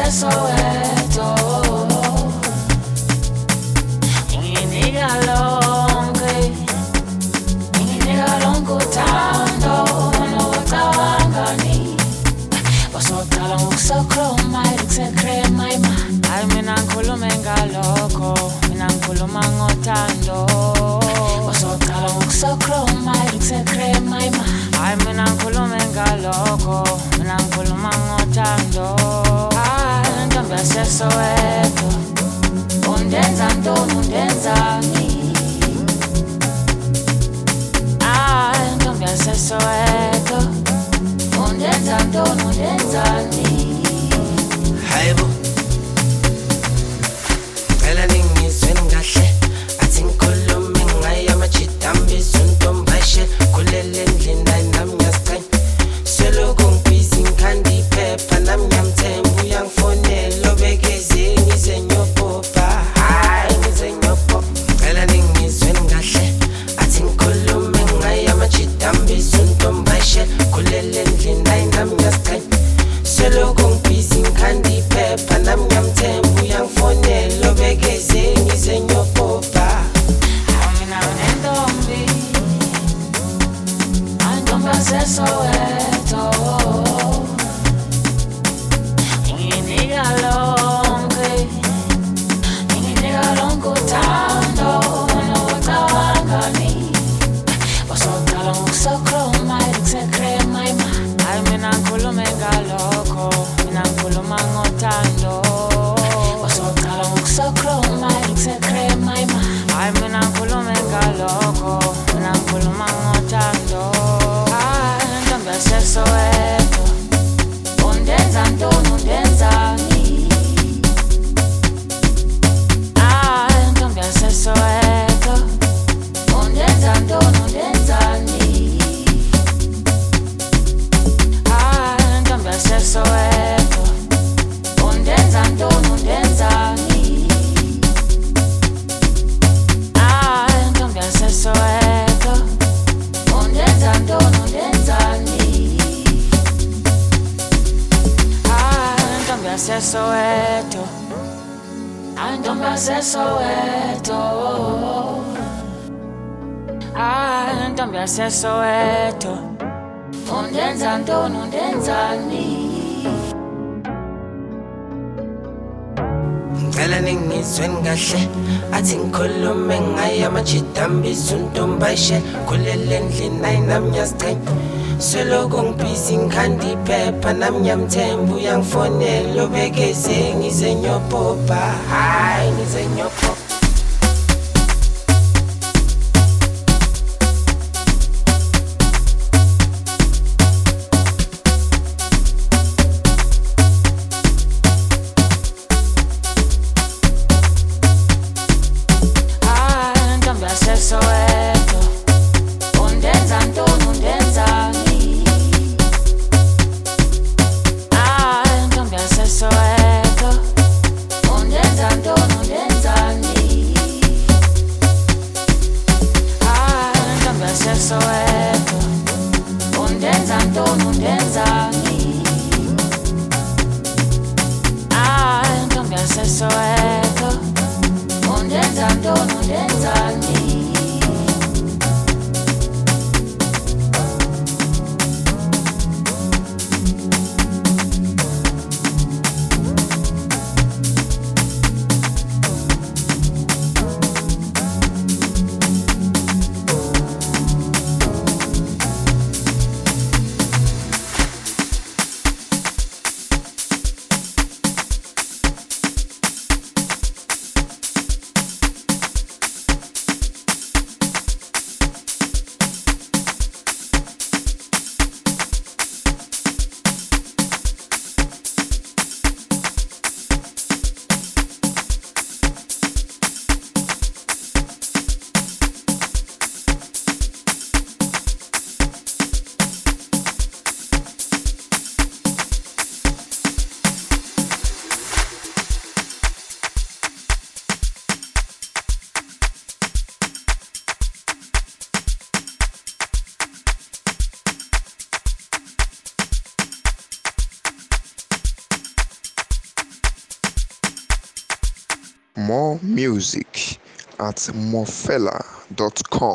Soweto, inginika lonke uthando nocabangani basoqala ngokusokroma ekusekrema hayi mina ngikhulume ngalokho mina ngikhuluma ngothando basoqala ngokusokroma ekusekrema hayi mina ngikhulume ngalokho mina ngikhuluma ngothando Soweto, undenza ntoni undenzani ntombi yaseSoweto, undenza ntoni undenzani hayibo cela ningizwe kahle athi ngikhulume ngayo amajidambiso ntombashe kulele ndlini nami ngiyasiqhenya selokhu ngibhizi ngikhanda iphepha nami ngiyamthemba uyangifonela obekeze ngize ngiyopopa hayi ngize ngiyopopa cela ningizwe kahle athi ngikhulume ngayo amajidambiso ntombashe kulele ndlini nami ngiyasiqhenya selokhu ngibhizi ngikhanda iphepha nami ngiyamthemba uyangifonela obekeze ngize ngiyopopa mina unentombi intombi yaseSoweto inginika lonke uthando nocabangani basoqala ngokusokroma ekusekrema hayi mina ngikhulume ngalokho mina ngikhuluma ngothando basoqala ngokusokroma ekusekrema hayi mina ngikhulume ngalokho mina ngikhuluma ngothando ntombi yaseSoweto undenza ntoni undenzani ntombi yaseSoweto undenza ntoni undenzani ntombi yaseSoweto undenza ntoni undenzani ntombi yaseSoweto undenza ntoni undenzani ntombi yaseSoweto ntombi yaseSoweto ntombi yaseSoweto undenza ntoni undenzani ngicela ningizwe kahle athi ngikhulume ngayo amajidambiso ntombashe kulele ndlini nami ngiyasiqhenya selokhu ngibhizi ngikhanda iphepha nami ngiyamthemba uyangifonela obekeze ngize ngiyopopa hayi ngize ngiyopopa Soweto undenza ntoni undenzani ntombi yaseSoweto undenza ntoni undenzani More music at mofella.com.